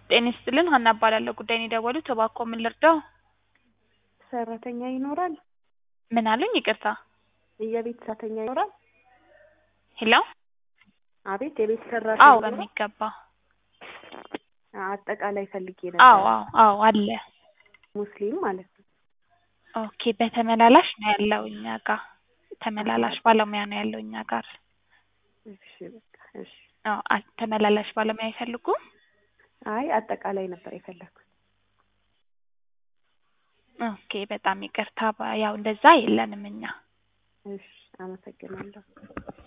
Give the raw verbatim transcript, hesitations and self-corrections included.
ጤና ይስጥልን ሀና እባላለሁ ጉዳይን የደወሉት እባክዎ ምን ልርዳው? ሰራተኛ ይኖራል? ምን አሉኝ ይቅርታ? የቤት ሰራተኛ ይኖራል? ሄሎ አቤት የቤት ሰራተኛ አዎ ይኖራል? በሚገባ አጠቃላይ ፈልጌ አዎ ነበር። አዎ አዎ አለ። ሙስሊም ማለት ነው። ኦኬ በተመላላሽ ነው ያለው እኛ ጋር ተመላላሽ ባለሙያ ነው ያለው እኛ ጋር። እሺ በቃ እሺ። አዎ ተመላላሽ ባለሙያ አይፈልጉም? አይ አጠቃላይ ነበር የፈለኩት። ኦኬ በጣም ይቅርታ ያው እንደዛ የለንም እኛ። እሺ አመሰግናለሁ።